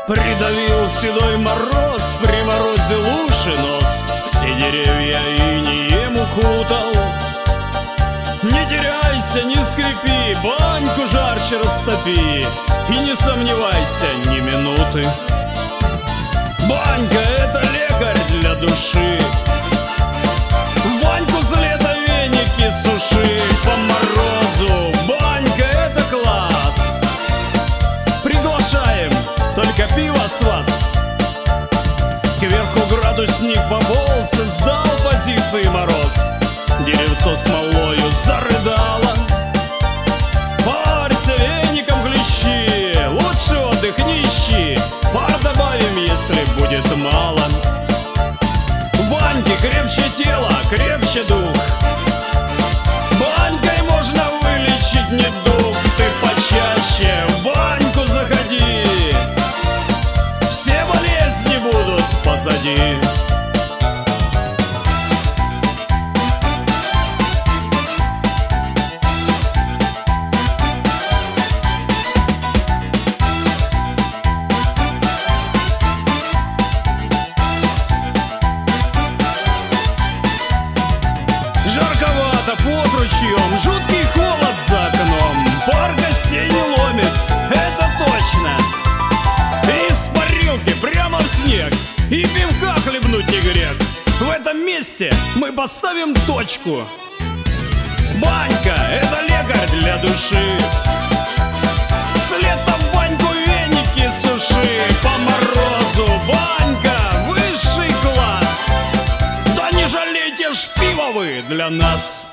Придавил седой мороз, приморозил уши нос, все деревья инеем укутал. Не теряйся, не скрипи, баньку жарче растопи, и не сомневайся ни минуты. Банька — это лекарь для души. В баньку с лета веники суши по морозу. Банька — это класс. Приглашаем, только пиво с вас. Кверху градусник пополз, сдал позиции мороз. Деревцо смолою зарыдало. Парься веником, хлещи, лучше отдых не ищи. Пар добавим, если будет мало. В баньке крепче тело, крепче дух. Банькой можно вылечить недуг. Ты почаще в баньку заходи, все болезни будут позади. Жарковато под ручьем, жуткий холод за окном. Пар костей не ломит, это точно. Из парилки прямо в снег, и пивка хлебнуть не грех. В этом месте мы поставим точку. Банька — это лекарь для души. С лета в баньку веники суши по морозу. Банька — высший класс. Да не жалейте ж пива вы для нас.